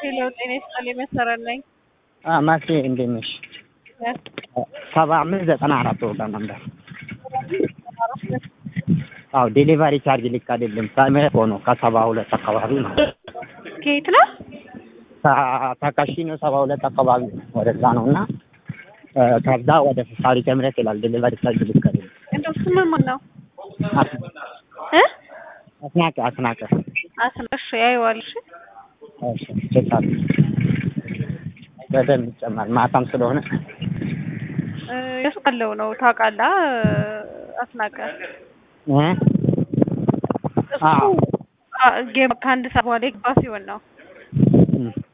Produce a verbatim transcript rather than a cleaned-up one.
ሄሎ ጤና ይስጥልኝ መሰረት ነኝ። አ ማሲ እንዴት ነሽ? ሰባ አምስት ዘጠና አራት ወጋ ነበር። አዎ ዴሊቨሪ ቻርጅ ልክ አይደለም። ሳይመ ሆኖ ከሰባ ሁለት አካባቢ ነው። ከየት ነው? ታካሺ ነው ሰባ ሁለት አካባቢ ወደዛ ነውና ከዛ ወደ ሳሪ ጀምረት ይላል ዴሊቨሪ ቻርጅ ልክ አይደለም። እንደው ስም ማን ነው? እ አስናቀ አስናቀ አስናቀ ያይዋልሽ እሺ ቸታል በደንብ ይጨመር ማታም ስለሆነ እ ያስቀለው ነው ታውቃለህ አስናቀ እ አዎ ጌም ከአንድ ሰዓት በኋላ ይገባ ሲሆን ነው